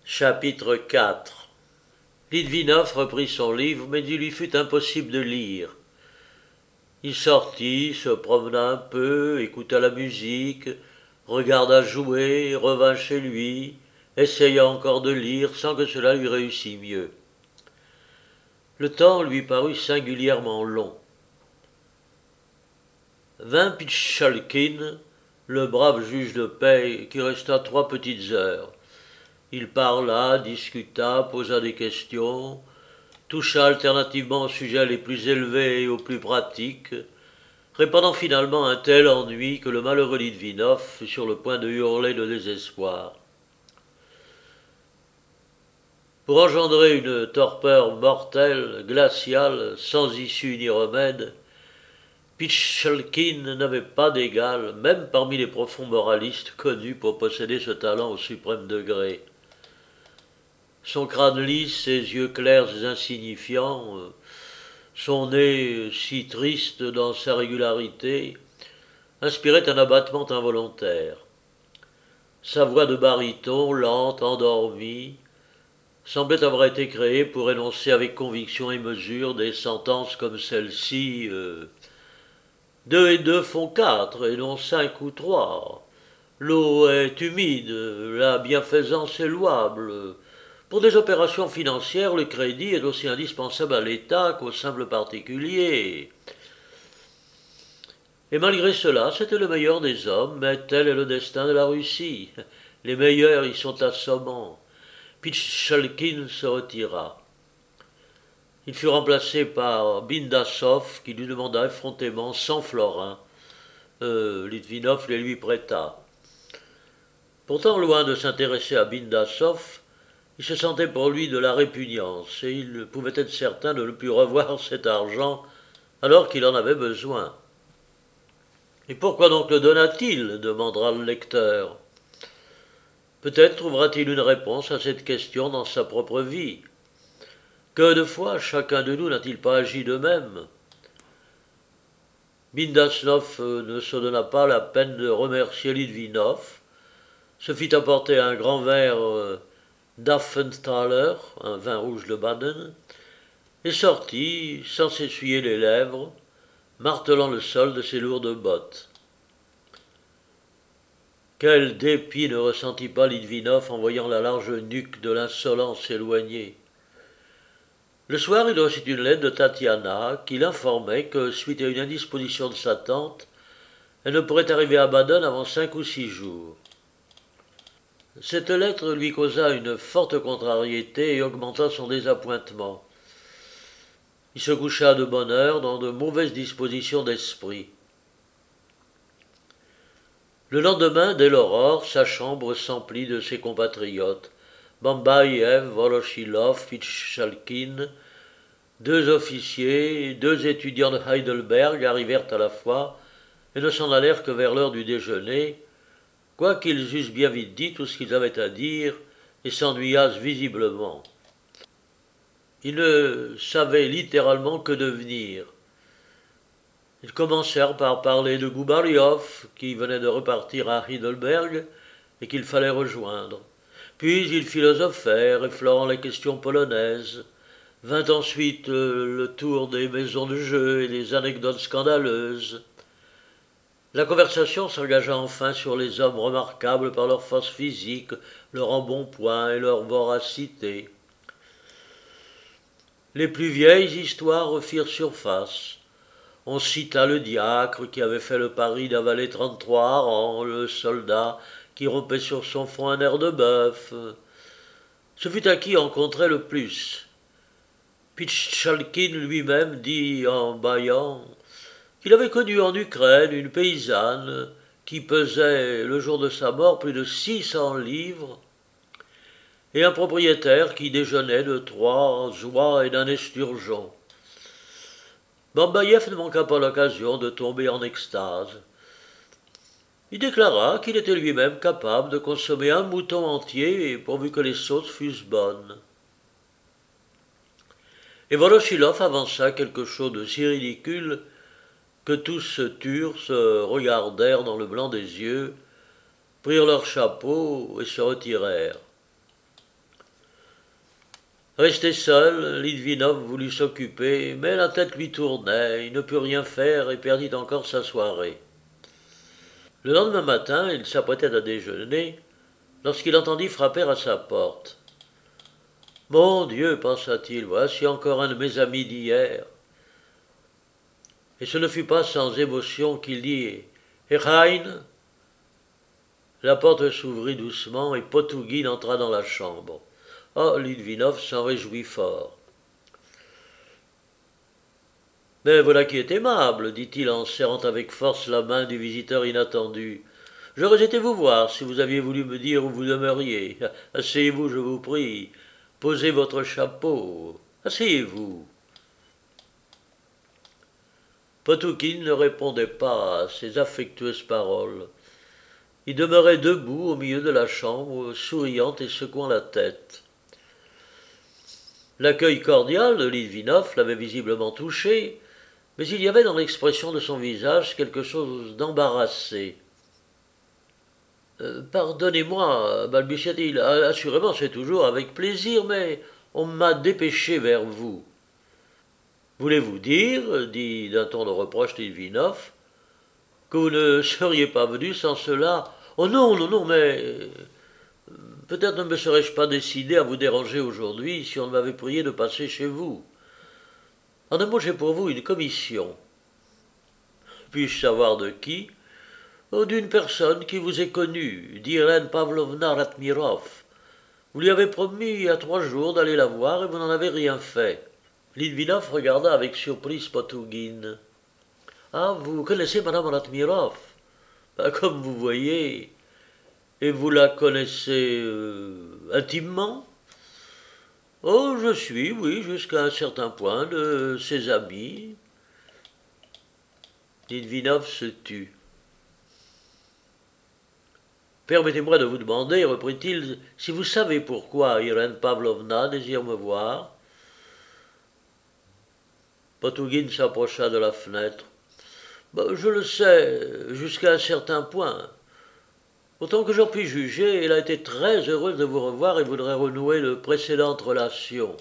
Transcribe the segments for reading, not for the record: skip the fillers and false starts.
Chapitre 4. Litvinov reprit son livre, mais il lui fut impossible de lire. Il sortit, se promena un peu, écouta la musique, regarda jouer, revint chez lui, essaya encore de lire sans que cela lui réussît mieux. Le temps lui parut singulièrement long. Vint Pitchalkin, le brave juge de paix, qui resta 3 petites heures. Il parla, discuta, posa des questions, toucha alternativement aux sujets les plus élevés et aux plus pratiques, répandant finalement un tel ennui que le malheureux Litvinov fut sur le point de hurler de désespoir. Pour engendrer une torpeur mortelle, glaciale, sans issue ni remède, Pitchalkin n'avait pas d'égal, même parmi les profonds moralistes connus pour posséder ce talent au suprême degré. Son crâne lisse, ses yeux clairs et insignifiants, son nez si triste dans sa régularité, inspiraient un abattement involontaire. Sa voix de baryton, lente, endormie, semblait avoir été créée pour énoncer avec conviction et mesure des sentences comme celle-ci. 2 et 2 font 4, et non 5 ou 3. L'eau est humide, la bienfaisance est louable. Pour des opérations financières, le crédit est aussi indispensable à l'État qu'au simple particulier. Et malgré cela, c'était le meilleur des hommes, mais tel est le destin de la Russie. Les meilleurs y sont assommants. Pitchalkin se retira. Il fut remplacé par Bindassov, qui lui demanda effrontément 100 florins. Litvinov les lui prêta. Pourtant, loin de s'intéresser à Bindassov, il se sentait pour lui de la répugnance, et il pouvait être certain de ne plus revoir cet argent alors qu'il en avait besoin. Et pourquoi donc le donna-t-il demandera le lecteur. Peut-être trouvera-t-il une réponse à cette question dans sa propre vie. Que de fois chacun de nous n'a-t-il pas agi de même? Bindassov ne se donna pas la peine de remercier Litvinov, se fit apporter un grand verre d'Affenthaler, un vin rouge de Baden, et sortit sans s'essuyer les lèvres, martelant le sol de ses lourdes bottes. Quel dépit ne ressentit pas Litvinov en voyant la large nuque de l'insolent s'éloigner. Le soir, il reçut une lettre de Tatiana qui l'informait que, suite à une indisposition de sa tante, elle ne pourrait arriver à Baden avant 5 ou 6 jours. Cette lettre lui causa une forte contrariété et augmenta son désappointement. Il se coucha de bonne heure dans de mauvaises dispositions d'esprit. Le lendemain, dès l'aurore, sa chambre s'emplit de ses compatriotes. Bambaïev, Voloshilov, Pitchalkin, 2 officiers, 2 étudiants de Heidelberg arrivèrent à la fois et ne s'en allèrent que vers l'heure du déjeuner, quoiqu'ils eussent bien vite dit tout ce qu'ils avaient à dire et s'ennuyassent visiblement. Ils ne savaient littéralement que devenir. Ils commencèrent par parler de Goubaryov, qui venait de repartir à Heidelberg et qu'il fallait rejoindre. Puis ils philosophèrent, effleurant les questions polonaises. Vint ensuite le tour des maisons de jeu et des anecdotes scandaleuses. La conversation s'engagea enfin sur les hommes remarquables par leur force physique, leur embonpoint et leur voracité. Les plus vieilles histoires firent surface. On cita le diacre qui avait fait le pari d'avaler 33 harengs, le soldat qui rompait sur son front un air de bœuf. Ce fut à qui en compterait le plus. Pitchalkin lui-même dit en bâillant qu'il avait connu en Ukraine une paysanne qui pesait le jour de sa mort plus de 600 livres et un propriétaire qui déjeunait de 3 oies et d'un esturgeon. Bambaïev ne manqua pas l'occasion de tomber en extase. Il déclara qu'il était lui-même capable de consommer un mouton entier pourvu que les sauces fussent bonnes. Et Voloshilov avança quelque chose de si ridicule que tous se turent, se regardèrent dans le blanc des yeux, prirent leurs chapeaux et se retirèrent. Resté seul, Litvinov voulut s'occuper, mais la tête lui tournait, il ne put rien faire et perdit encore sa soirée. Le lendemain matin, il s'apprêtait à déjeuner, lorsqu'il entendit frapper à sa porte. Mon Dieu, pensa-t-il, voici encore un de mes amis d'hier. Et ce ne fut pas sans émotion qu'il dit Herein. La porte s'ouvrit doucement et Potougine entra dans la chambre. Oh, Litvinov s'en réjouit fort. Mais voilà qui est aimable, dit-il en serrant avec force la main du visiteur inattendu. J'aurais été vous voir si vous aviez voulu me dire où vous demeuriez. Asseyez-vous, je vous prie. Posez votre chapeau. Asseyez-vous. Potoukine ne répondait pas à ces affectueuses paroles. Il demeurait debout au milieu de la chambre, souriant et secouant la tête. L'accueil cordial de Litvinov l'avait visiblement touché, mais il y avait dans l'expression de son visage quelque chose d'embarrassé. Pardonnez-moi, balbutia-t-il, assurément c'est toujours avec plaisir, mais on m'a dépêché vers vous. Voulez-vous dire, dit d'un ton de reproche Litvinov, que vous ne seriez pas venu sans cela? Oh non, non, non, mais peut-être ne me serais-je pas décidé à vous déranger aujourd'hui si on m'avait prié de passer chez vous. En un mot, j'ai pour vous une commission. Puis-je savoir de qui? Oh, d'une personne qui vous est connue, d'Irène Pavlovna Ratmirov. Vous lui avez promis il y a 3 jours d'aller la voir et vous n'en avez rien fait. Litvinov regarda avec surprise Potougine. Ah, vous connaissez madame Ratmirov? Comme vous voyez. Et vous la connaissez intimement? Oh, je suis, oui, jusqu'à un certain point, de ses amis. Litvinov se tut. Permettez-moi de vous demander, reprit-il, si vous savez pourquoi Irène Pavlovna désire me voir. Potougine s'approcha de la fenêtre. Je le sais, jusqu'à un certain point. Autant que j'en puis juger, elle a été très heureuse de vous revoir et voudrait renouer de précédentes relations.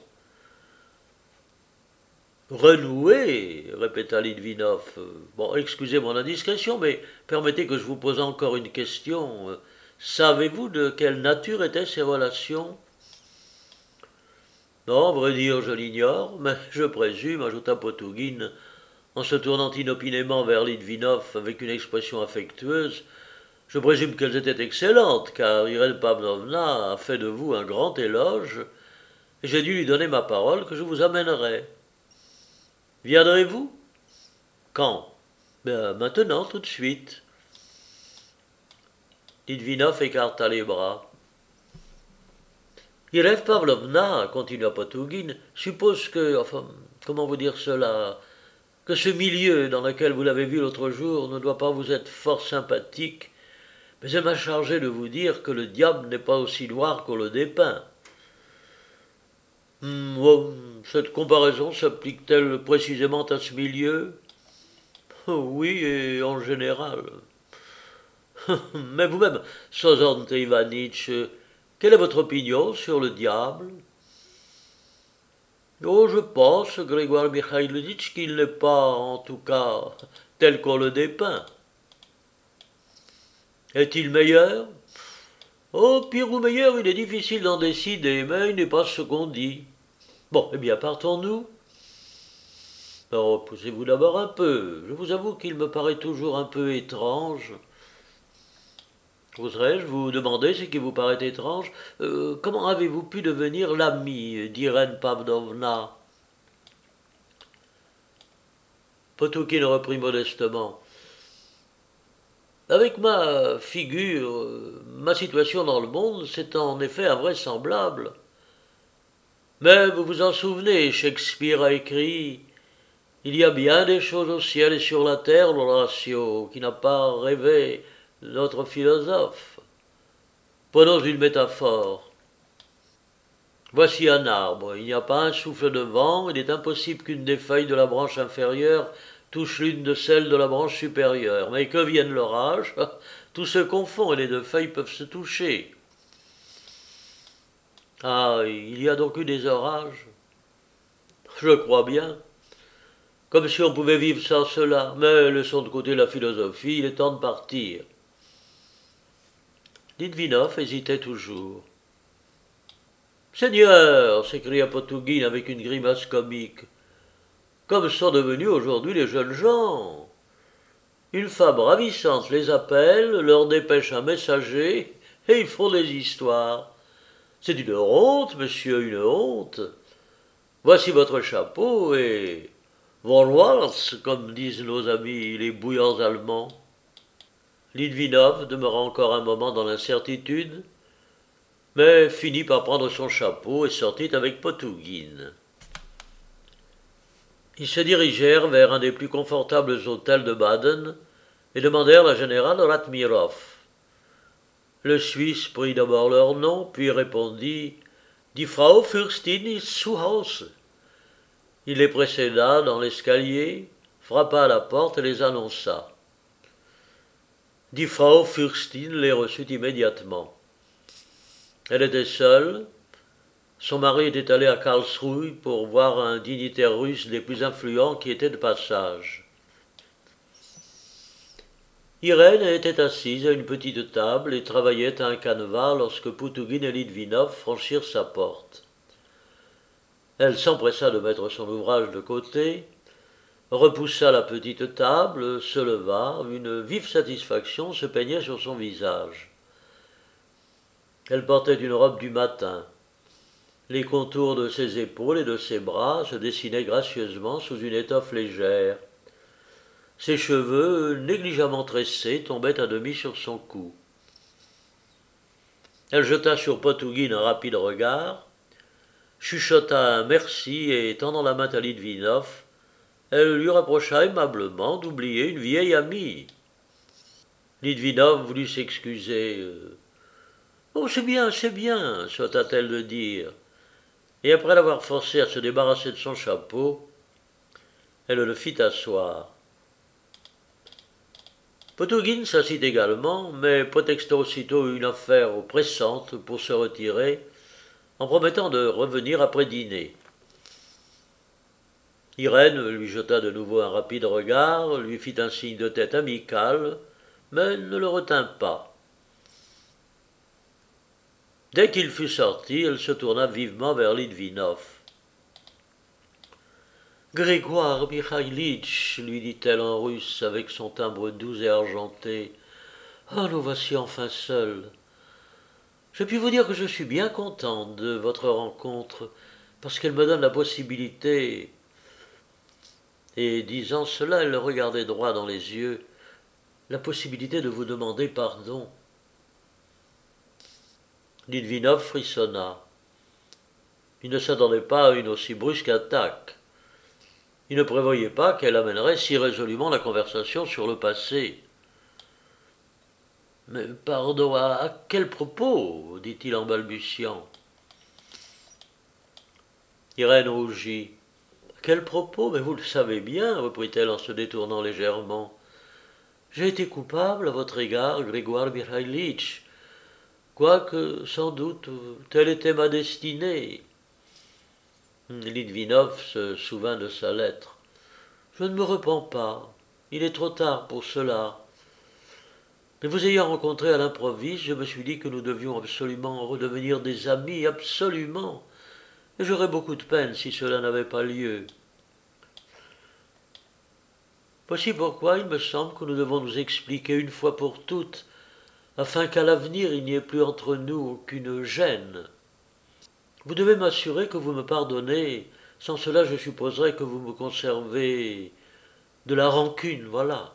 Renouer, répéta Litvinov. Excusez mon indiscrétion, mais permettez que je vous pose encore une question. Savez-vous de quelle nature étaient ces relations? Non, à vrai dire, je l'ignore, mais je présume, ajouta Potougine, en se tournant inopinément vers Litvinov avec une expression affectueuse, je présume qu'elles étaient excellentes, car Irène Pavlovna a fait de vous un grand éloge, et j'ai dû lui donner ma parole que je vous amènerai. Viendrez-vous? Quand? Maintenant, tout de suite. Litvinov écarta les bras. Irène Pavlovna, continua Potougine, suppose que, comment vous dire cela, que ce milieu dans lequel vous l'avez vu l'autre jour ne doit pas vous être fort sympathique, mais elle m'a chargé de vous dire que le diable n'est pas aussi noir qu'on le dépeint. Cette comparaison s'applique-t-elle précisément à ce milieu? Oui, et en général. Mais vous-même, Sozont Ivanitch, quelle est votre opinion sur le diable? Oh, je pense, Grégoire Mikhailovitch, qu'il n'est pas, en tout cas, tel qu'on le dépeint. Est-il meilleur? Oh, pire ou meilleur, il est difficile d'en décider, mais il n'est pas ce qu'on dit. Bon, eh bien, partons-nous. Reposez-vous d'abord un peu. Je vous avoue qu'il me paraît toujours un peu étrange. Oserais-je vous demander ce qui vous paraît étrange? Comment avez-vous pu devenir l'ami d'Irène Pavlovna? Potoukine reprit modestement. Avec ma figure, ma situation dans le monde, c'est en effet invraisemblable. Mais vous vous en souvenez, Shakespeare a écrit « Il y a bien des choses au ciel et sur la terre, l'Horatio, qui n'a pas rêvé notre philosophe. » Prenons une métaphore. Voici un arbre, il n'y a pas un souffle de vent, il est impossible qu'une des feuilles de la branche inférieure touche l'une de celles de la branche supérieure. Mais que vienne l'orage, tout se confond et les 2 feuilles peuvent se toucher. Ah, il y a donc eu des orages? Je crois bien. Comme si on pouvait vivre sans cela. Mais laissons de côté la philosophie, il est temps de partir. Litvinov hésitait toujours. Seigneur, s'écria Potugin avec une grimace comique, comme sont devenus aujourd'hui les jeunes gens. Une femme ravissante les appelle, leur dépêche un messager, et ils font des histoires. C'est une honte, monsieur, une honte. Voici votre chapeau et Vorwärts, comme disent nos amis les bouillants allemands. Litvinov demeura encore un moment dans l'incertitude, mais finit par prendre son chapeau et sortit avec Potugin. Ils se dirigèrent vers un des plus confortables hôtels de Baden et demandèrent la générale Ratmirov. Le Suisse prit d'abord leur nom, puis répondit Die Frau Fürstin ist zu Hause. Il les précéda dans l'escalier, frappa à la porte et les annonça. Die Frau Fürstin les reçut immédiatement. Elle était seule. Son mari était allé à Karlsruhe pour voir un dignitaire russe des plus influents qui était de passage. Irène était assise à une petite table et travaillait à un canevas lorsque Potugin et Litvinov franchirent sa porte. Elle s'empressa de mettre son ouvrage de côté, repoussa la petite table, se leva, une vive satisfaction se peignait sur son visage. Elle portait une robe du matin. Les contours de ses épaules et de ses bras se dessinaient gracieusement sous une étoffe légère. Ses cheveux, négligemment tressés, tombaient à demi sur son cou. Elle jeta sur Potugin un rapide regard, chuchota un merci et, tendant la main à Litvinov, elle lui rapprocha aimablement d'oublier une vieille amie. Litvinov voulut s'excuser. Oh, c'est bien, s'ôta-t-elle de dire. Et après l'avoir forcé à se débarrasser de son chapeau, elle le fit asseoir. Potugin s'assit également, mais prétexta aussitôt une affaire pressante pour se retirer, en promettant de revenir après dîner. Irène lui jeta de nouveau un rapide regard, lui fit un signe de tête amical, mais ne le retint pas. Dès qu'il fut sorti, elle se tourna vivement vers Litvinov. Grégoire Mikhaïlitch, lui dit-elle en russe avec son timbre doux et argenté, oh, nous voici enfin seuls. Je puis vous dire que je suis bien contente de votre rencontre, parce qu'elle me donne la possibilité. Et disant cela, elle le regardait droit dans les yeux, la possibilité de vous demander pardon. Litvinov frissonna. Il ne s'attendait pas à une aussi brusque attaque. Il ne prévoyait pas qu'elle amènerait si résolument la conversation sur le passé. Mais pardon, à quel propos dit-il en balbutiant. Irène rougit. À quel propos? Mais vous le savez bien, reprit-elle en se détournant légèrement. J'ai été coupable à votre égard, Grégoire Mikhaïlitch, quoique, sans doute, telle était ma destinée. Litvinov se souvint de sa lettre. Je ne me repens pas. Il est trop tard pour cela. Mais vous ayant rencontré à l'improviste, je me suis dit que nous devions absolument redevenir des amis, absolument. Et j'aurais beaucoup de peine si cela n'avait pas lieu. Voici pourquoi il me semble que nous devons nous expliquer une fois pour toutes, afin qu'à l'avenir il n'y ait plus entre nous aucune gêne. Vous devez m'assurer que vous me pardonnez, sans cela je supposerais que vous me conservez de la rancune, voilà.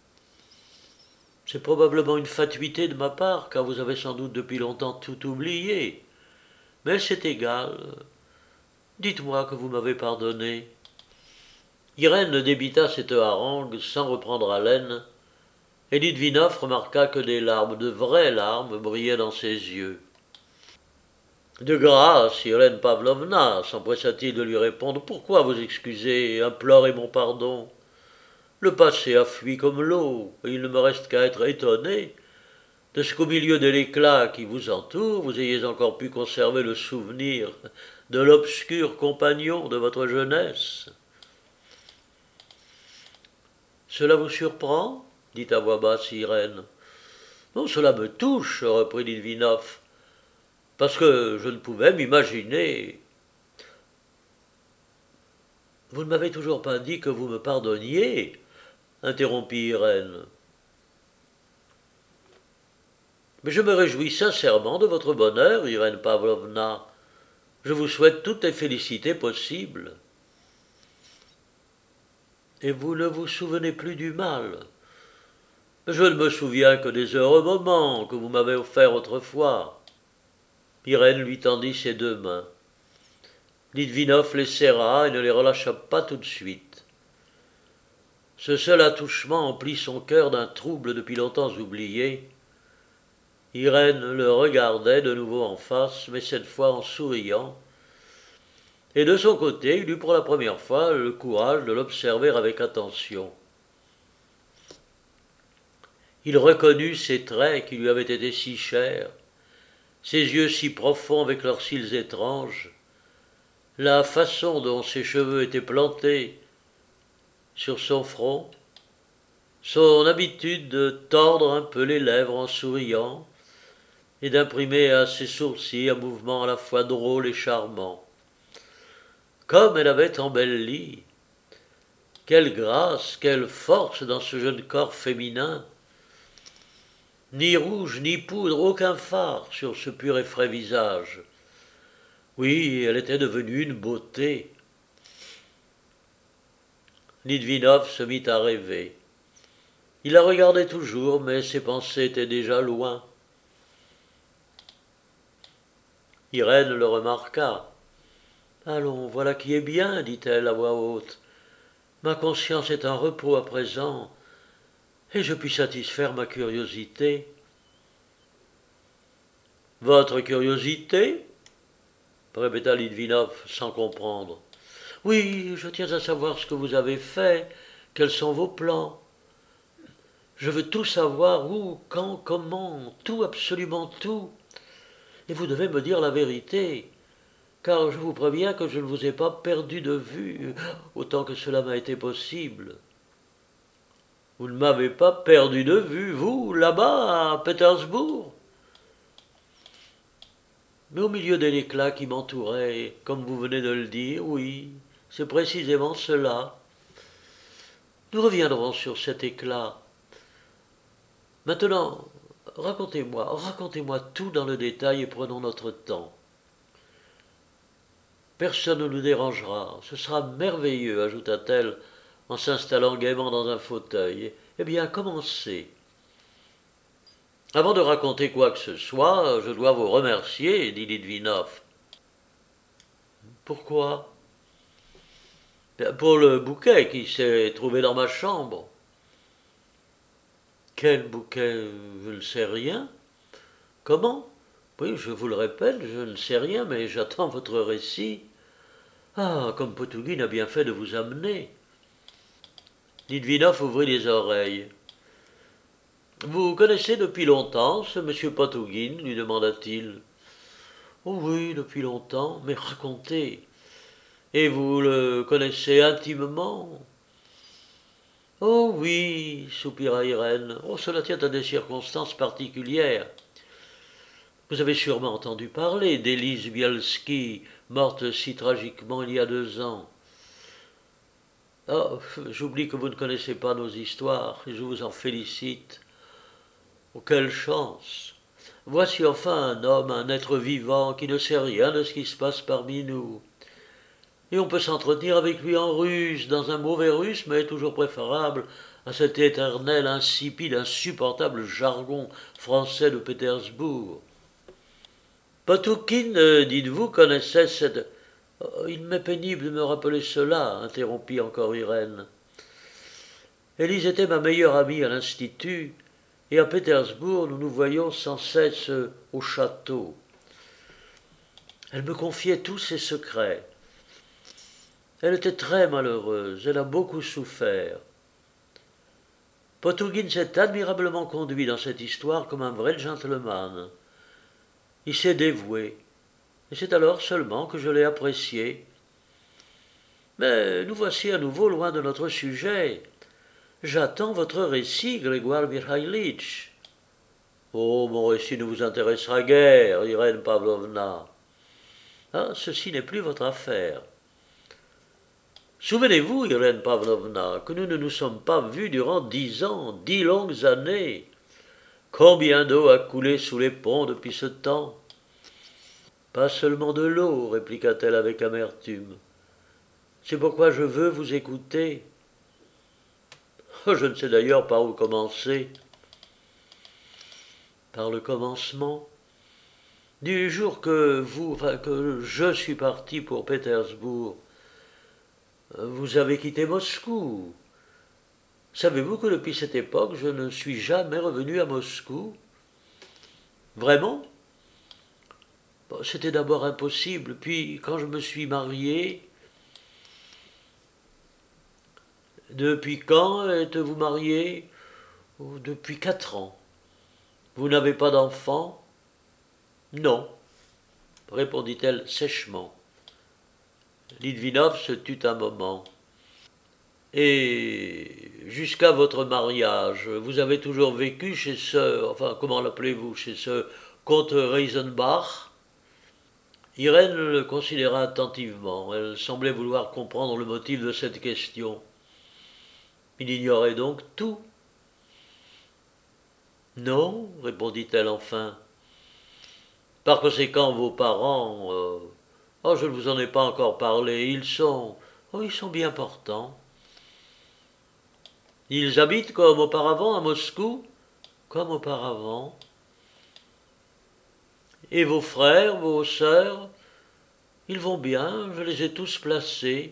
C'est probablement une fatuité de ma part, car vous avez sans doute depuis longtemps tout oublié. Mais c'est égal. Dites-moi que vous m'avez pardonné. Irène débita cette harangue sans reprendre haleine, et Litvinov remarqua que des larmes, de vraies larmes, brillaient dans ses yeux. De grâce, Irène Pavlovna, s'empressa-t-il de lui répondre, pourquoi vous excuser et implorer mon pardon? Le passé a fui comme l'eau, et il ne me reste qu'à être étonné de ce qu'au milieu de l'éclat qui vous entoure, vous ayez encore pu conserver le souvenir de l'obscur compagnon de votre jeunesse. Cela vous surprend dit à voix basse Irène. Non, cela me touche, reprit Litvinov, parce que je ne pouvais m'imaginer. Vous ne m'avez toujours pas dit que vous me pardonniez, interrompit Irène. Mais je me réjouis sincèrement de votre bonheur, Irène Pavlovna. Je vous souhaite toutes les félicités possibles. Et vous ne vous souvenez plus du mal. Je ne me souviens que des heureux moments que vous m'avez offerts autrefois. Irène lui tendit ses deux mains. Litvinov les serra et ne les relâcha pas tout de suite. Ce seul attouchement emplit son cœur d'un trouble depuis longtemps oublié. Irène le regardait de nouveau en face, mais cette fois en souriant, et de son côté, il eut pour la première fois le courage de l'observer avec attention. Il reconnut ses traits qui lui avaient été si chers, ses yeux si profonds avec leurs cils étranges, la façon dont ses cheveux étaient plantés sur son front, son habitude de tordre un peu les lèvres en souriant, et d'imprimer à ses sourcils un mouvement à la fois drôle et charmant. Comme elle avait embelli! Quelle grâce, quelle force dans ce jeune corps féminin! Ni rouge, ni poudre, aucun fard sur ce pur et frais visage. Oui, elle était devenue une beauté. Litvinov se mit à rêver. Il la regardait toujours, mais ses pensées étaient déjà loin. Irène le remarqua. « Allons, voilà qui est bien, dit-elle à voix haute. Ma conscience est en repos à présent, et je puis satisfaire ma curiosité. » « Votre curiosité » répéta Litvinov sans comprendre. « Oui, je tiens à savoir ce que vous avez fait, quels sont vos plans. Je veux tout savoir, où, quand, comment, tout, absolument tout. Et vous devez me dire la vérité, car je vous préviens que je ne vous ai pas perdu de vue, autant que cela m'a été possible. » « Vous ne m'avez pas perdu de vue, vous, là-bas, à Pétersbourg ? » Mais au milieu de l'éclat qui m'entourait, comme vous venez de le dire, oui, c'est précisément cela. Nous reviendrons sur cet éclat. Maintenant, racontez-moi tout dans le détail et prenons notre temps. Personne ne nous dérangera, ce sera merveilleux, ajouta-t-elle en s'installant gaiement dans un fauteuil. Eh bien, commencez. Avant de raconter quoi que ce soit, je dois vous remercier, dit Litvinov. Pourquoi ? Pour le bouquet qui s'est trouvé dans ma chambre. Quel bouquet ? Je ne sais rien. Comment ? Oui, je vous le répète, je ne sais rien, mais j'attends votre récit. Ah, comme Potougine a bien fait de vous amener. Litvinov ouvrit les oreilles. Vous connaissez depuis longtemps ce monsieur Potougine, lui demanda-t-il. Oh oui, depuis longtemps, mais racontez. Et vous le connaissez intimement? Oh oui, soupira Irène. Oh, cela tient à des circonstances particulières. Vous avez sûrement entendu parler d'Élise Bielski, morte si tragiquement il y a 2 ans. Oh, j'oublie que vous ne connaissez pas nos histoires, et je vous en félicite. Oh, quelle chance! Voici enfin un homme, un être vivant qui ne sait rien de ce qui se passe parmi nous. Et on peut s'entretenir avec lui en russe, dans un mauvais russe, mais toujours préférable à cet éternel, insipide, insupportable jargon français de Pétersbourg. Potoukine, dites-vous, connaissait cette... Oh, il m'est pénible de me rappeler cela, interrompit encore Irène. Élise était ma meilleure amie à l'Institut, et à Pétersbourg, nous nous voyions sans cesse au château. Elle me confiait tous ses secrets. Elle était très malheureuse, elle a beaucoup souffert. Potugin s'est admirablement conduit dans cette histoire comme un vrai gentleman. Il s'est dévoué, et c'est alors seulement que je l'ai apprécié. Mais nous voici à nouveau loin de notre sujet. J'attends votre récit, Grégoire Mikhaïlitch. Oh, mon récit ne vous intéressera guère, Irène Pavlovna. Ah, ceci n'est plus votre affaire. Souvenez-vous, Irène Pavlovna, que nous ne nous sommes pas vus durant 10 ans, 10 longues années. Combien d'eau a coulé sous les ponts depuis ce temps? Pas seulement de l'eau, répliqua-t-elle avec amertume. C'est pourquoi je veux vous écouter. Je ne sais d'ailleurs par où commencer. Par le commencement. Du jour que je suis parti pour Pétersbourg, vous avez quitté Moscou. Savez-vous que depuis cette époque, je ne suis jamais revenu à Moscou? Vraiment? Bon, c'était d'abord impossible, puis quand je me suis marié... Depuis quand êtes-vous marié? Depuis 4 ans. Vous n'avez pas d'enfant? Non, répondit-elle sèchement. Litvinov se tut un moment. Et jusqu'à votre mariage, vous avez toujours vécu chez comment l'appelez-vous, chez ce comte Reisenbach? Irène le considéra attentivement. Elle semblait vouloir comprendre le motif de cette question. Il ignorait donc tout. Non, répondit-elle enfin. Par conséquent, vos parents... Oh, je ne vous en ai pas encore parlé. Ils sont bien portants. Ils habitent comme auparavant à Moscou? Comme auparavant. Et vos frères, vos sœurs? Ils vont bien, je les ai tous placés.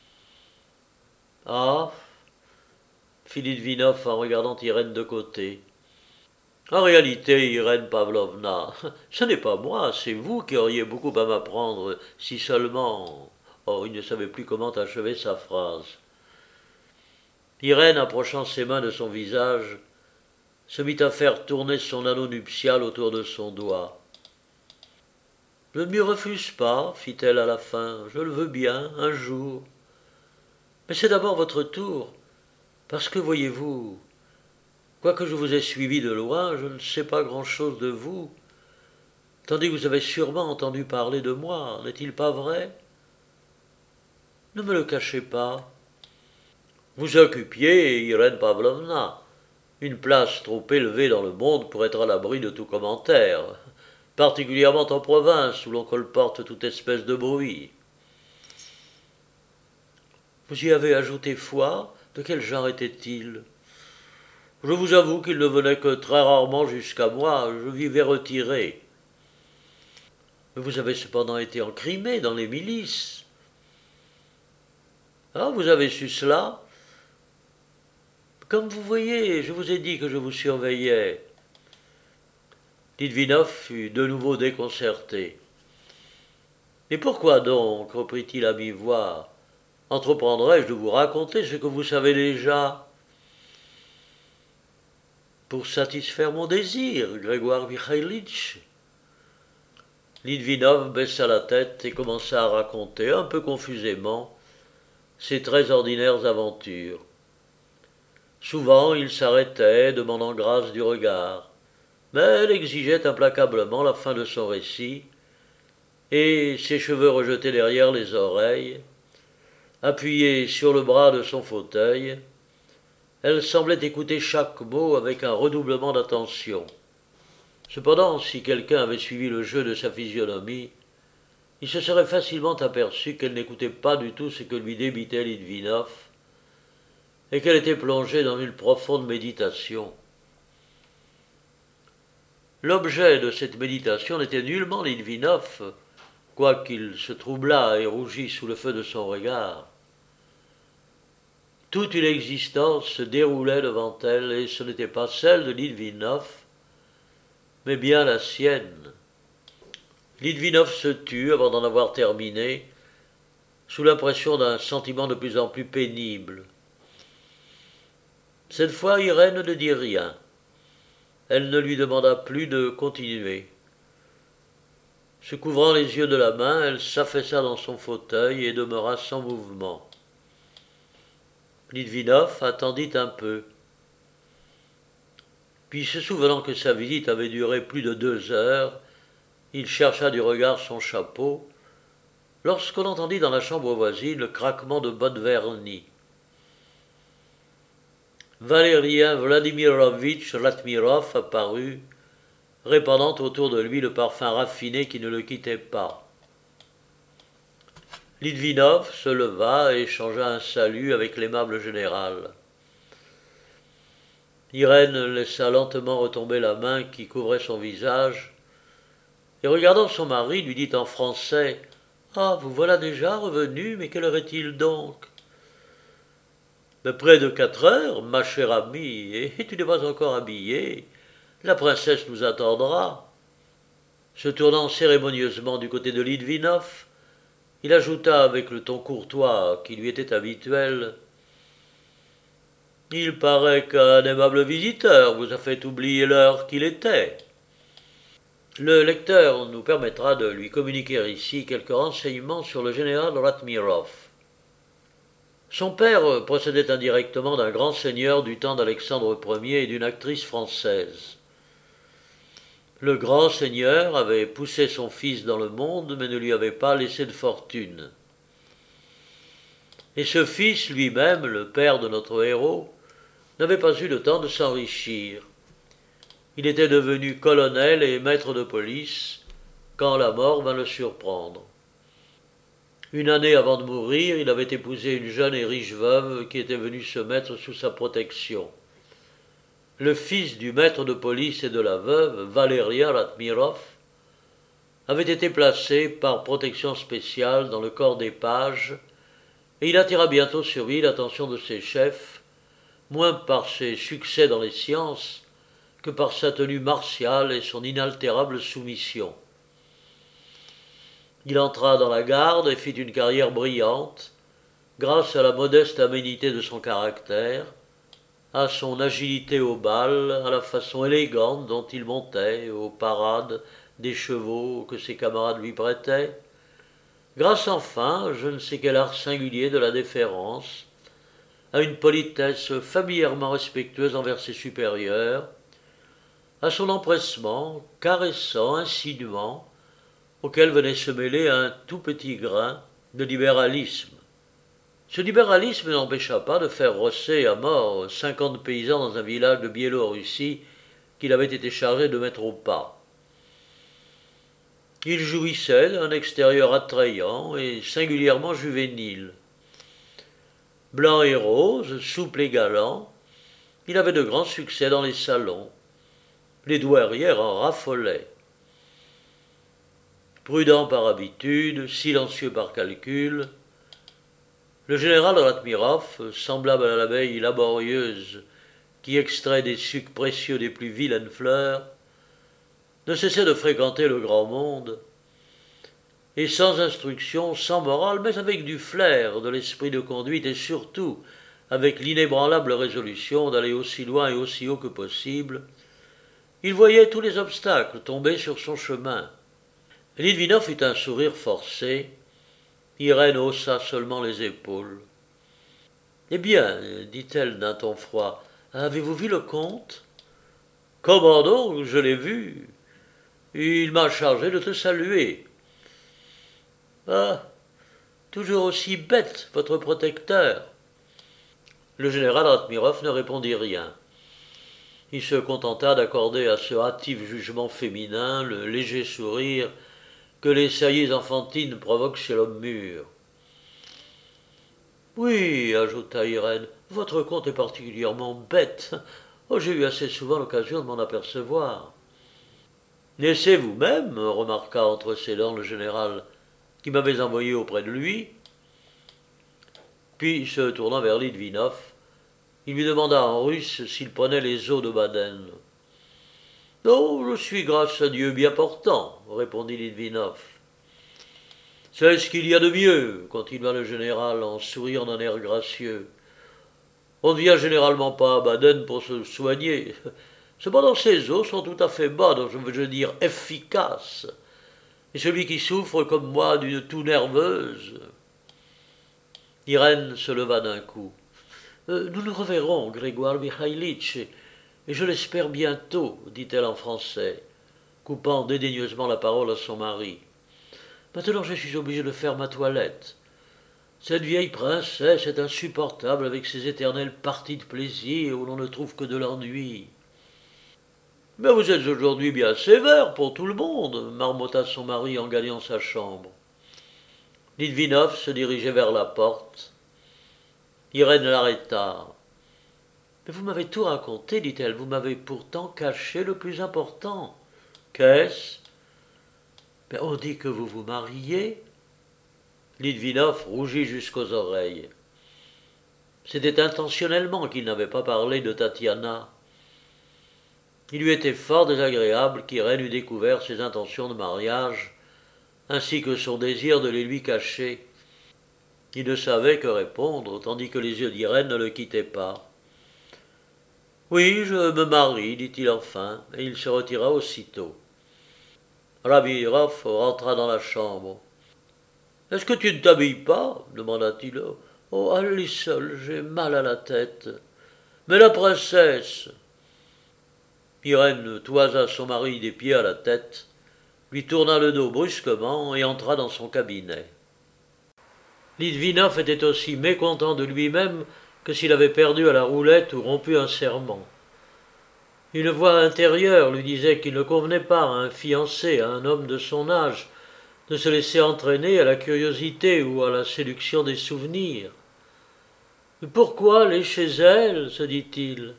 Ah, fit Litvinov en regardant Irène de côté. En réalité, Irène Pavlovna, ce n'est pas moi, c'est vous qui auriez beaucoup à m'apprendre, si seulement... Oh, il ne savait plus comment achever sa phrase. Irène, approchant ses mains de son visage, se mit à faire tourner son anneau nuptial autour de son doigt. « Je ne m'y refuse pas, fit-elle à la fin, je le veux bien, un jour. Mais c'est d'abord votre tour, parce que, voyez-vous, quoique je vous ai suivi de loin, je ne sais pas grand-chose de vous, tandis que vous avez sûrement entendu parler de moi, n'est-il pas vrai? Ne me le cachez pas. Vous occupiez, Irène Pavlovna, une place trop élevée dans le monde pour être à l'abri de tout commentaire, particulièrement en province où l'on colporte toute espèce de bruit. Vous y avez ajouté foi? De quel genre était-il? Je vous avoue qu'il ne venait que très rarement jusqu'à moi, je vivais retiré. Mais vous avez cependant été en Crimée, dans les milices. Ah, vous avez su cela? Comme vous voyez, je vous ai dit que je vous surveillais. Litvinov fut de nouveau déconcerté. Mais pourquoi donc, reprit-il à mi-voix, entreprendrais-je de vous raconter ce que vous savez déjà? Pour satisfaire mon désir, Grégoire Mikhaïlitch. Litvinov baissa la tête et commença à raconter, un peu confusément, ses très ordinaires aventures. Souvent il s'arrêtait, demandant grâce du regard, mais elle exigeait implacablement la fin de son récit, et, ses cheveux rejetés derrière les oreilles, appuyée sur le bras de son fauteuil, elle semblait écouter chaque mot avec un redoublement d'attention. Cependant, si quelqu'un avait suivi le jeu de sa physionomie, il se serait facilement aperçu qu'elle n'écoutait pas du tout ce que lui débitait Litvinov, et qu'elle était plongée dans une profonde méditation. L'objet de cette méditation n'était nullement Litvinov, quoiqu'il se troublât et rougît sous le feu de son regard. Toute une existence se déroulait devant elle, et ce n'était pas celle de Litvinov, mais bien la sienne. Litvinov se tut avant d'en avoir terminé, sous l'impression d'un sentiment de plus en plus pénible. Cette fois, Irène ne dit rien. Elle ne lui demanda plus de continuer. Se couvrant les yeux de la main, elle s'affaissa dans son fauteuil et demeura sans mouvement. Litvinov attendit un peu. Puis, se souvenant que sa visite avait duré plus de 2 heures, il chercha du regard son chapeau, lorsqu'on entendit dans la chambre voisine le craquement de bottes vernies. Valérien Vladimirovitch Ratmirov apparut, répandant autour de lui le parfum raffiné qui ne le quittait pas. Litvinov se leva et échangea un salut avec l'aimable général. Irène laissa lentement retomber la main qui couvrait son visage, et regardant son mari, lui dit en français « Ah, vous voilà déjà revenu, mais quelle heure est-il donc ?»« Mais près de 4 heures, ma chère amie, et tu n'es pas encore habillée. La princesse nous attendra. » Se tournant cérémonieusement du côté de Litvinov, il ajouta avec le ton courtois qui lui était habituel « Il paraît qu'un aimable visiteur vous a fait oublier l'heure qu'il était. » Le lecteur nous permettra de lui communiquer ici quelques renseignements sur le général Ratmirov. Son père procédait indirectement d'un grand seigneur du temps d'Alexandre Ier et d'une actrice française. Le grand seigneur avait poussé son fils dans le monde, mais ne lui avait pas laissé de fortune. Et ce fils lui-même, le père de notre héros, n'avait pas eu le temps de s'enrichir. Il était devenu colonel et maître de police quand la mort vint le surprendre. Une année avant de mourir, il avait épousé une jeune et riche veuve qui était venue se mettre sous sa protection. Le fils du maître de police et de la veuve, Valérien Ratmirov, avait été placé par protection spéciale dans le corps des pages, et il attira bientôt sur lui l'attention de ses chefs, moins par ses succès dans les sciences que par sa tenue martiale et son inaltérable soumission. Il entra dans la garde et fit une carrière brillante, grâce à la modeste aménité de son caractère, à son agilité au bal, à la façon élégante dont il montait aux parades des chevaux que ses camarades lui prêtaient, grâce enfin à je ne sais quel art singulier de la déférence, à une politesse familièrement respectueuse envers ses supérieurs, à son empressement caressant, insinuant, auquel venait se mêler un tout petit grain de libéralisme. Ce libéralisme n'empêcha pas de faire rosser à mort 50 paysans dans un village de Biélorussie qu'il avait été chargé de mettre au pas. Il jouissait d'un extérieur attrayant et singulièrement juvénile. Blanc et rose, souple et galant, il avait de grands succès dans les salons. Les douairières en raffolaient. Prudent par habitude, silencieux par calcul, le général Ratmirov, semblable à l'abeille laborieuse qui extrait des sucs précieux des plus vilaines fleurs, ne cessait de fréquenter le grand monde, et sans instruction, sans morale, mais avec du flair, de l'esprit de conduite et surtout avec l'inébranlable résolution d'aller aussi loin et aussi haut que possible, il voyait tous les obstacles tomber sur son chemin. Litvinov eut un sourire forcé. Irène haussa seulement les épaules. « Eh bien, dit-elle d'un ton froid, avez-vous vu le comte ? » ?»« Comment donc, je l'ai vu. Il m'a chargé de te saluer. »« Ah, toujours aussi bête, votre protecteur. » Le général Ratmirov ne répondit rien. Il se contenta d'accorder à ce hâtif jugement féminin le léger sourire que les saillies enfantines provoquent chez l'homme mûr. « Oui, ajouta Irène, votre comte est particulièrement bête. Oh, j'ai eu assez souvent l'occasion de m'en apercevoir. »« Et c'est vous-même, remarqua entre ses dents le général, qui m'avez envoyé auprès de lui. » Puis, se tournant vers Litvinov, il lui demanda en russe s'il prenait les eaux de Baden. « Non, je suis, grâce à Dieu, bien portant, répondit Litvinov. « C'est ce qu'il y a de mieux, continua le général en souriant d'un air gracieux. On ne vient généralement pas à Baden pour se soigner. Cependant, ces eaux sont tout à fait bonnes, je veux dire efficaces. Et celui qui souffre comme moi d'une toux nerveuse. Irène se leva d'un coup. Nous nous reverrons, Grégoire Mikhaïlitch, et je l'espère bientôt, dit-elle en français, coupant dédaigneusement la parole à son mari. Maintenant je suis obligé de faire ma toilette. Cette vieille princesse est insupportable avec ses éternelles parties de plaisir où l'on ne trouve que de l'ennui. Mais vous êtes aujourd'hui bien sévère pour tout le monde, marmotta son mari en gagnant sa chambre. Litvinov se dirigeait vers la porte. Irène l'arrêta. Mais vous m'avez tout raconté, dit-elle, vous m'avez pourtant caché le plus important. Qu'est-ce? Mais on dit que vous vous mariez. Litvinov rougit jusqu'aux oreilles. C'était intentionnellement qu'il n'avait pas parlé de Tatiana. Il lui était fort désagréable qu'Irène eût découvert ses intentions de mariage, ainsi que son désir de les lui cacher. Il ne savait que répondre, tandis que les yeux d'Irène ne le quittaient pas. Oui, je me marie, dit-il enfin, et il se retira aussitôt. Rabirov rentra dans la chambre. Est-ce que tu ne t'habilles pas demanda-t-il. Oh, allez seul, j'ai mal à la tête. Mais la princesse. Irène toisa son mari des pieds à la tête, lui tourna le dos brusquement et entra dans son cabinet. Litvinov était aussi mécontent de lui-même que s'il avait perdu à la roulette ou rompu un serment. Une voix intérieure lui disait qu'il ne convenait pas à un fiancé, à un homme de son âge, de se laisser entraîner à la curiosité ou à la séduction des souvenirs. Mais pourquoi aller chez elle, se dit-il.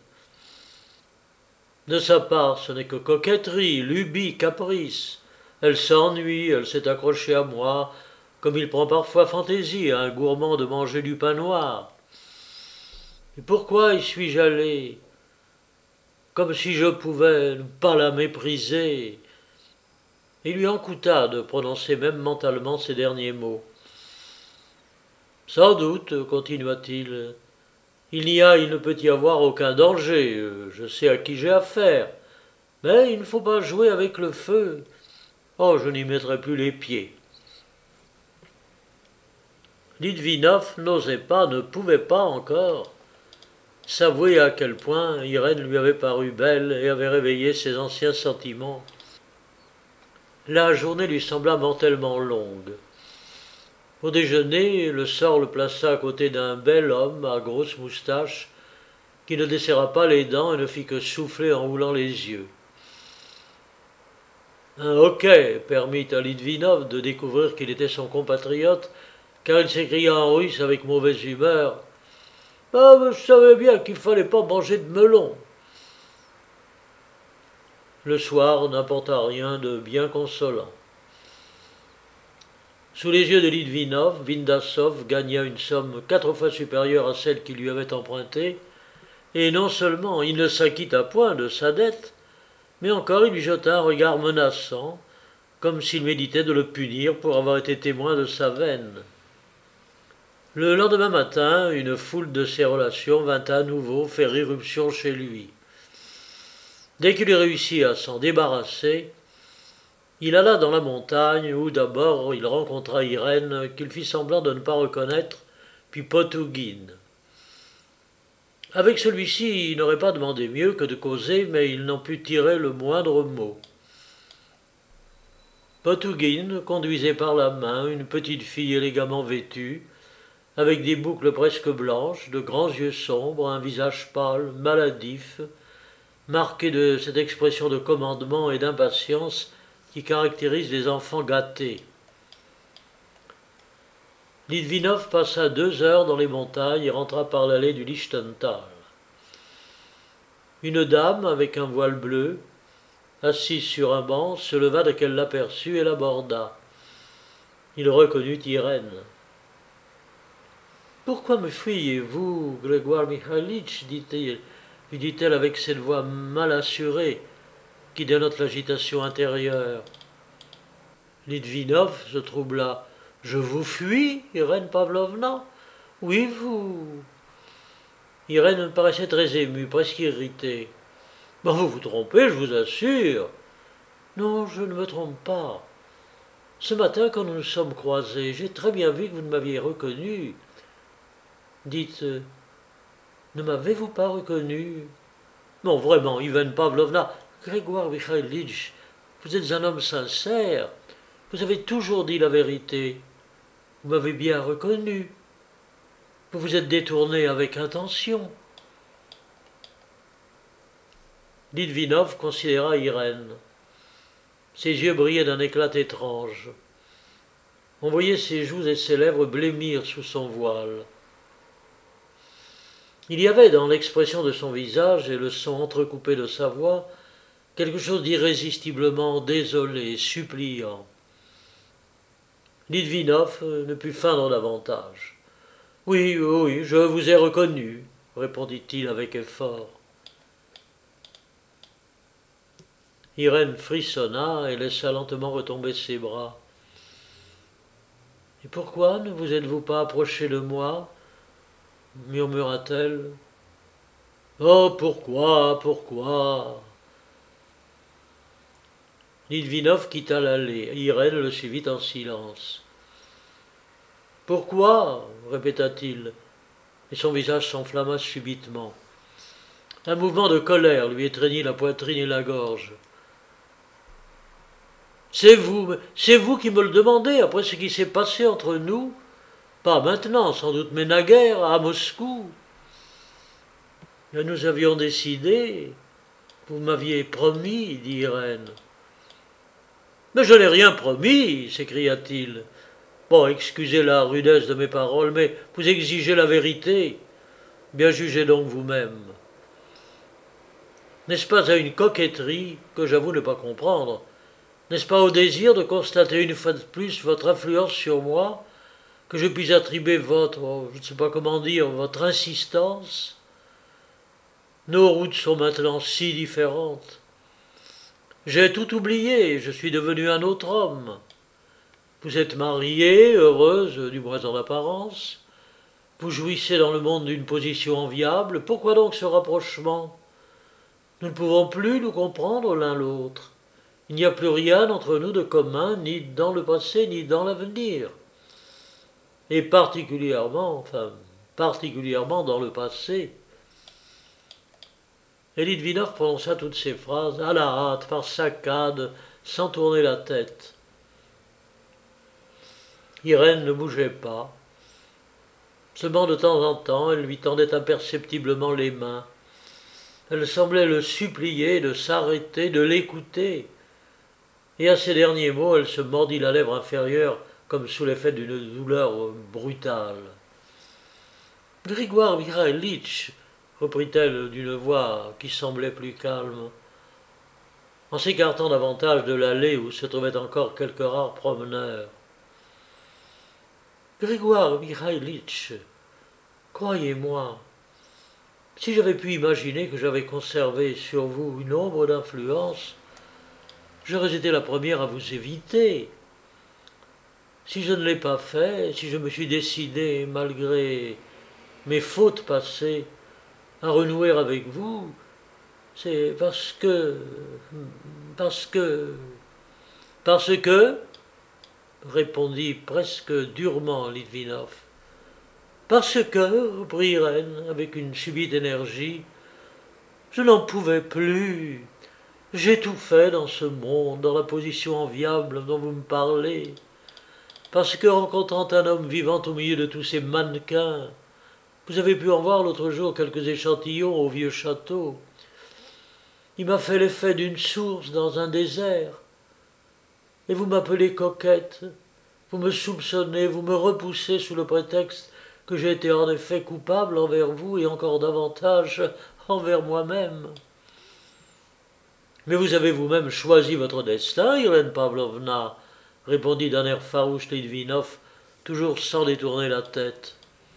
De sa part, ce n'est que coquetterie, lubie, caprice. Elle s'ennuie, elle s'est accrochée à moi, comme il prend parfois fantaisie à un gourmand de manger du pain noir. Et pourquoi y suis-je allé? Comme si je pouvais ne pas la mépriser. Il lui en coûta de prononcer même mentalement ces derniers mots. Sans doute, continua-t-il, il ne peut y avoir aucun danger, je sais à qui j'ai affaire, mais il ne faut pas jouer avec le feu. Oh, je n'y mettrai plus les pieds. Litvinov n'osait pas, ne pouvait pas encore s'avouer à quel point Irène lui avait paru belle et avait réveillé ses anciens sentiments. La journée lui sembla mortellement longue. Au déjeuner, le sort le plaça à côté d'un bel homme à grosse moustache qui ne desserra pas les dents et ne fit que souffler en roulant les yeux. Un hoquet permit à Litvinov de découvrir qu'il était son compatriote, car il s'écria en russe avec mauvaise humeur. « Ah, mais je savais bien qu'il ne fallait pas manger de melon. » Le soir n'apporta rien de bien consolant. Sous les yeux de Litvinov, Vindassov gagna une somme 4 fois supérieure à celle qu'il lui avait empruntée, et non seulement il ne s'acquitta point de sa dette, mais encore il lui jeta un regard menaçant, comme s'il méditait de le punir pour avoir été témoin de sa veine. Le lendemain matin, une foule de ses relations vint à nouveau faire irruption chez lui. Dès qu'il eut réussi à s'en débarrasser, il alla dans la montagne où d'abord il rencontra Irène qu'il fit semblant de ne pas reconnaître, puis Potugine. Avec celui-ci, il n'aurait pas demandé mieux que de causer, mais il n'en put tirer le moindre mot. Potugine conduisait par la main une petite fille élégamment vêtue, avec des boucles presque blanches, de grands yeux sombres, un visage pâle, maladif, marqué de cette expression de commandement et d'impatience qui caractérise les enfants gâtés. Litvinov passa 2 heures dans les montagnes et rentra par l'allée du Lichtental. Une dame avec un voile bleu, assise sur un banc, se leva dès qu'elle l'aperçut et l'aborda. Il reconnut Irène. « Pourquoi me fuyez-vous, Grégoire Mikhaïlitch » lui dit-elle avec cette voix mal assurée qui dénote l'agitation intérieure. Litvinov se troubla. « Je vous fuis, Irène Pavlovna? Oui, vous. » Irène paraissait très émue, presque irritée. « Vous vous trompez, je vous assure. »« Non, je ne me trompe pas. Ce matin, quand nous nous sommes croisés, j'ai très bien vu que vous ne m'aviez reconnu. Dites, ne m'avez-vous pas reconnu ? Non, vraiment, Ivan Pavlovna, Grégoire Mikhaïlitch, vous êtes un homme sincère. Vous avez toujours dit la vérité. Vous m'avez bien reconnu. Vous vous êtes détourné avec intention. » Litvinov considéra Irène. Ses yeux brillaient d'un éclat étrange. On voyait ses joues et ses lèvres blêmir sous son voile. Il y avait dans l'expression de son visage et le son entrecoupé de sa voix quelque chose d'irrésistiblement désolé, suppliant. Litvinov ne put feindre davantage. « Oui, oui, je vous ai reconnu, » répondit-il avec effort. Irène frissonna et laissa lentement retomber ses bras. « Et pourquoi ne vous êtes-vous pas approché de moi ?» murmura-t-elle. « Oh, pourquoi ?» Litvinov quitta l'allée. Irène le suivit en silence. « Pourquoi ?» répéta-t-il, et son visage s'enflamma subitement. Un mouvement de colère lui étreignit la poitrine et la gorge. « C'est vous qui me le demandez après ce qui s'est passé entre nous ? Pas maintenant, sans doute, mais naguère, à Moscou. Mais nous avions décidé, vous m'aviez promis, dit Irène. Mais je n'ai rien promis, s'écria-t-il. Bon, excusez la rudesse de mes paroles, mais vous exigez la vérité. Bien jugez donc vous-même. N'est-ce pas à une coquetterie que j'avoue ne pas comprendre ? N'est-ce pas au désir de constater une fois de plus votre influence sur moi que je puis attribuer je ne sais pas comment dire, votre insistance ? Nos routes sont maintenant si différentes. J'ai tout oublié, je suis devenu un autre homme. Vous êtes mariée, heureuse, du moins en apparence. Vous jouissez dans le monde d'une position enviable. Pourquoi donc ce rapprochement ? Nous ne pouvons plus nous comprendre l'un l'autre. Il n'y a plus rien entre nous de commun, ni dans le passé, ni dans l'avenir. Et particulièrement dans le passé. Et Litvinov prononça toutes ces phrases à la hâte, par saccades, sans tourner la tête. Irène ne bougeait pas. Seulement de temps en temps, elle lui tendait imperceptiblement les mains. Elle semblait le supplier de s'arrêter, de l'écouter. Et à ces derniers mots, elle se mordit la lèvre inférieure comme sous l'effet d'une douleur brutale. « Grégoire Mikhaïlitch » reprit-elle d'une voix qui semblait plus calme, en s'écartant davantage de l'allée où se trouvaient encore quelques rares promeneurs. « Grégoire Mikhaïlitch, croyez-moi, si j'avais pu imaginer que j'avais conservé sur vous une ombre d'influence, j'aurais été la première à vous éviter. Si je ne l'ai pas fait, si je me suis décidé, malgré mes fautes passées, à renouer avec vous, c'est parce que, répondit presque durement Litvinov. Parce que, reprit Irène avec une subite énergie, je n'en pouvais plus. J'étouffais dans ce monde, dans la position enviable dont vous me parlez. Parce que, rencontrant un homme vivant au milieu de tous ces mannequins, vous avez pu en voir l'autre jour quelques échantillons au vieux château. Il m'a fait l'effet d'une source dans un désert. Et vous m'appelez coquette, vous me soupçonnez, vous me repoussez sous le prétexte que j'ai été en effet coupable envers vous et encore davantage envers moi-même. Mais vous avez vous-même choisi votre destin, Irène Pavlovna, répondit d'un air farouche Litvinov, toujours sans détourner la tête.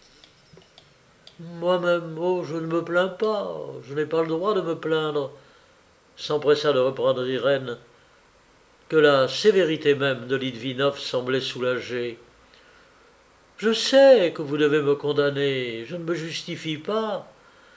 Moi-même, je ne me plains pas, je n'ai pas le droit de me plaindre, s'empressa de reprendre Irène, que la sévérité même de Litvinov semblait soulager. Je sais que vous devez me condamner, je ne me justifie pas,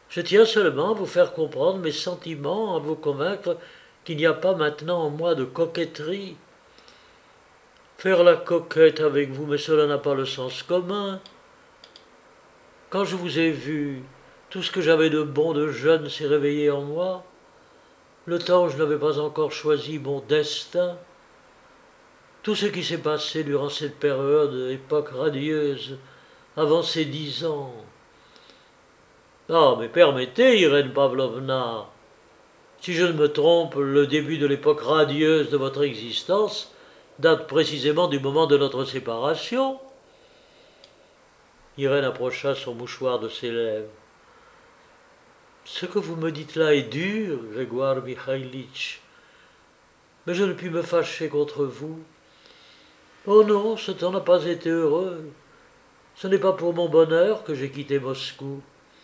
Je tiens seulement à vous faire comprendre mes sentiments, à vous convaincre qu'il n'y a pas maintenant en moi de coquetterie. Faire la coquette avec vous, mais cela n'a pas le sens commun. Quand je vous ai vu, tout ce que j'avais de bon, de jeune s'est réveillé en moi. Le temps où je n'avais pas encore choisi mon destin, tout ce qui s'est passé durant cette période, époque radieuse, avant ces 10 ans. Ah, mais permettez, Irène Pavlovna, si je ne me trompe, le début de l'époque radieuse de votre existence date précisément du moment de notre séparation. Irène approcha son mouchoir de ses lèvres. Ce que vous me dites là est dur, Grégoire Mikhaïlitch, mais je ne puis me fâcher contre vous. Oh non, ce temps n'a pas été heureux. Ce n'est pas pour mon bonheur que j'ai quitté Moscou.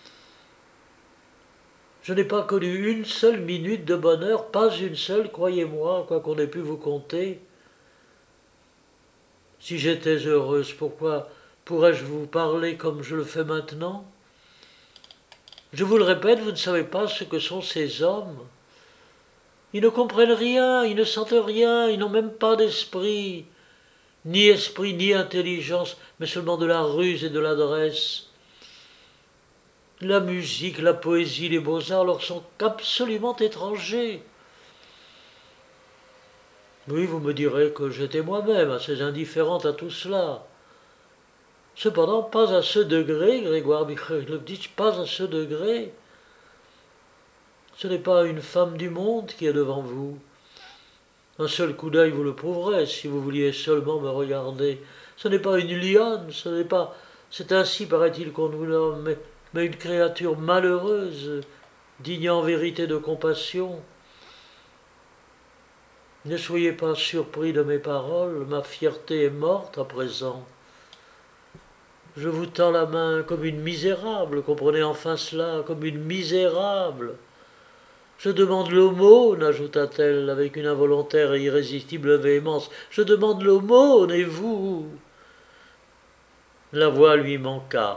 Je n'ai pas connu une seule minute de bonheur, pas une seule, croyez-moi, quoi qu'on ait pu vous compter. Si j'étais heureuse, pourquoi pourrais-je vous parler comme je le fais maintenant? Je vous le répète, vous ne savez pas ce que sont ces hommes. Ils ne comprennent rien, ils ne sentent rien, ils n'ont même pas d'esprit. Ni esprit, ni intelligence, mais seulement de la ruse et de l'adresse. La musique, la poésie, les beaux-arts leur sont absolument étrangers. Oui, vous me direz que j'étais moi-même assez indifférente à tout cela. Cependant, pas à ce degré, Grégoire Mikhailovitch, pas à ce degré. Ce n'est pas une femme du monde qui est devant vous. Un seul coup d'œil vous le prouverait, si vous vouliez seulement me regarder. Ce n'est pas une lionne, ce n'est pas... C'est ainsi, paraît-il, qu'on vous nomme, mais une créature malheureuse, digne en vérité de compassion. Ne soyez pas surpris de mes paroles, ma fierté est morte à présent. Je vous tends la main comme une misérable, comprenez enfin cela, comme une misérable. Je demande l'aumône, ajouta-t-elle avec une involontaire et irrésistible véhémence. Je demande l'aumône, et vous? La voix lui manqua.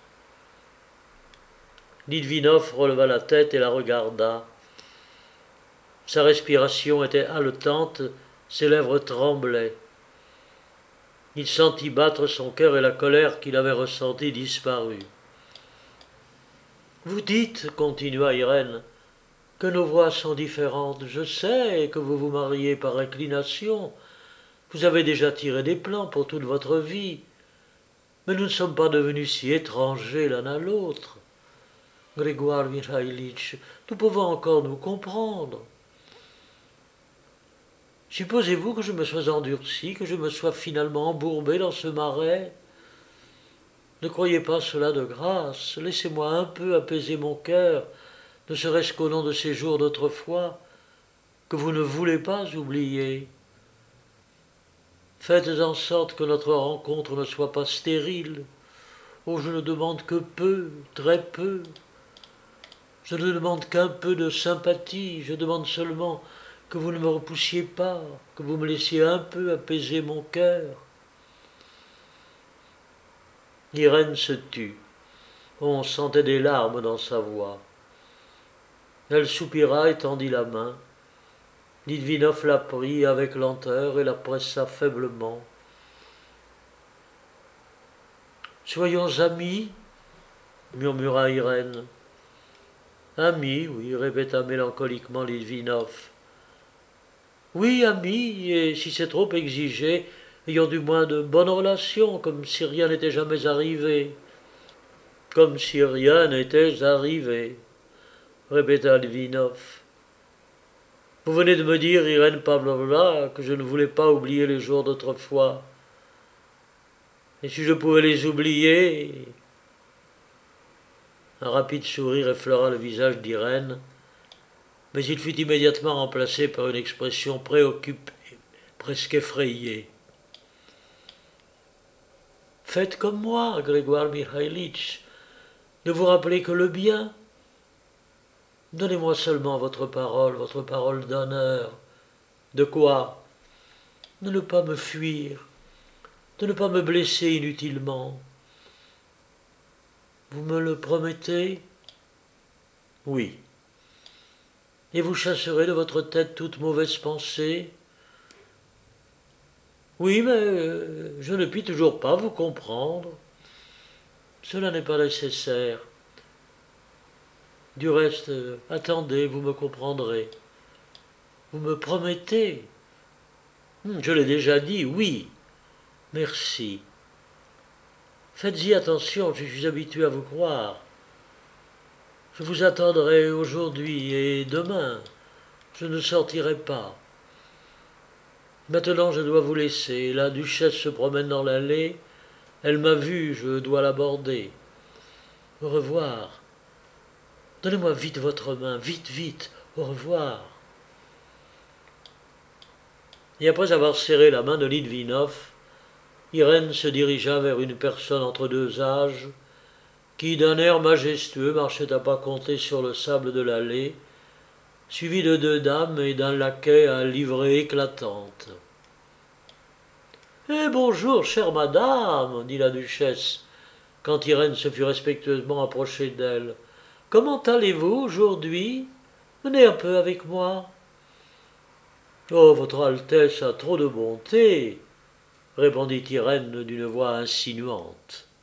Litvinov releva la tête et la regarda. Sa respiration était haletante, ses lèvres tremblaient. Il sentit battre son cœur et la colère qu'il avait ressentie disparut. Vous dites, continua Irène, que nos voix sont différentes. Je sais que vous vous mariez par inclination. Vous avez déjà tiré des plans pour toute votre vie. Mais nous ne sommes pas devenus si étrangers l'un à l'autre. Grégoire Mikhaïlitch, nous pouvons encore nous comprendre. Supposez-vous que je me sois endurci, que je me sois finalement embourbé dans ce marais? Ne croyez pas cela de grâce. Laissez-moi un peu apaiser mon cœur, ne serait-ce qu'au nom de ces jours d'autrefois, que vous ne voulez pas oublier. Faites en sorte que notre rencontre ne soit pas stérile. Oh, je ne demande que peu, très peu. Je ne demande qu'un peu de sympathie, je demande seulement que vous ne me repoussiez pas, que vous me laissiez un peu apaiser mon cœur. Irène se tut. On sentait des larmes dans sa voix. Elle soupira et tendit la main. Litvinov la prit avec lenteur et la pressa faiblement. « Soyons amis, murmura Irène. Amis, oui, répéta mélancoliquement Litvinov. Oui, amis, et si c'est trop exigé, ayons du moins de bonnes relations, comme si rien n'était jamais arrivé. Comme si rien n'était arrivé, répéta Litvinov. Vous venez de me dire, Irène Pavlovna, que je ne voulais pas oublier les jours d'autrefois. Et si je pouvais les oublier... Un rapide sourire effleura le visage d'Irène, mais il fut immédiatement remplacé par une expression préoccupée, presque effrayée. Faites comme moi, Grégoire Mikhaïlitch, ne vous rappelez que le bien. Donnez-moi seulement votre parole d'honneur. De quoi? De ne pas me fuir, de ne pas me blesser inutilement. Vous me le promettez? Oui. Et vous chasserez de votre tête toute mauvaise pensée? Oui, mais je ne puis toujours pas vous comprendre. Cela n'est pas nécessaire. Du reste, attendez, vous me comprendrez. Vous me promettez? Je l'ai déjà dit, oui. Merci. Faites-y attention, je suis habitué à vous croire. Je vous attendrai aujourd'hui et demain. Je ne sortirai pas. Maintenant je dois vous laisser. La duchesse se promène dans l'allée. Elle m'a vu, je dois l'aborder. Au revoir. Donnez-moi vite votre main, vite, vite. Au revoir. Et après avoir serré la main de Litvinov, Irène se dirigea vers une personne entre deux âges, qui d'un air majestueux marchait à pas comptés sur le sable de l'allée, suivi de deux dames et d'un laquais à livrée éclatante. Eh bonjour, chère madame, dit la duchesse, quand Irène se fut respectueusement approchée d'elle. Comment allez-vous aujourd'hui? Venez un peu avec moi. Oh, votre Altesse a trop de bonté, répondit Irène d'une voix insinuante.